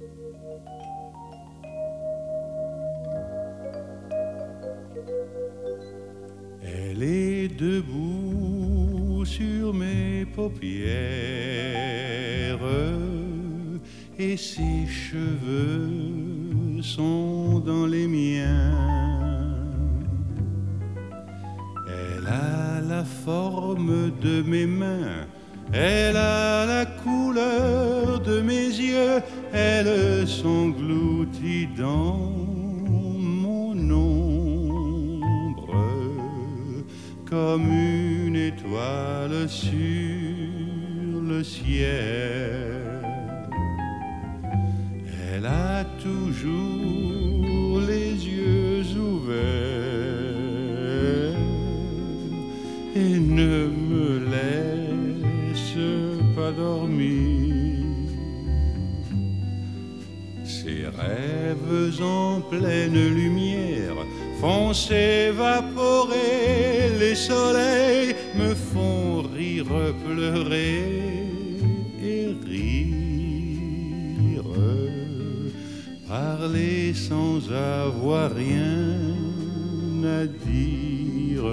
Elle est debout sur mes paupières et ses cheveux sont dans les miens. Elle a la forme de mes mains, elle a la couleur de mes yeux, elle s'engloutit dans mon ombre comme une étoile sur le ciel. Elle a toujours les yeux ouverts et ne me laisse pas dormir. Ses rêves en pleine lumière font s'évaporer les soleils, me font rire, pleurer et rire, parler sans avoir rien à dire.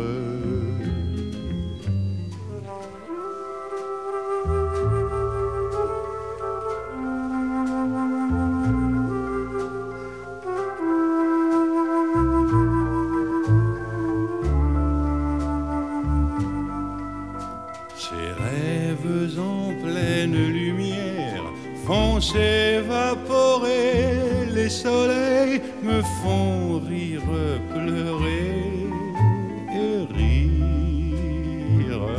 Ces rêves en pleine lumière font s'évaporer les soleils, me font rire, pleurer et rire,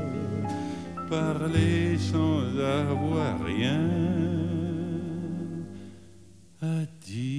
parler sans avoir rien à dire.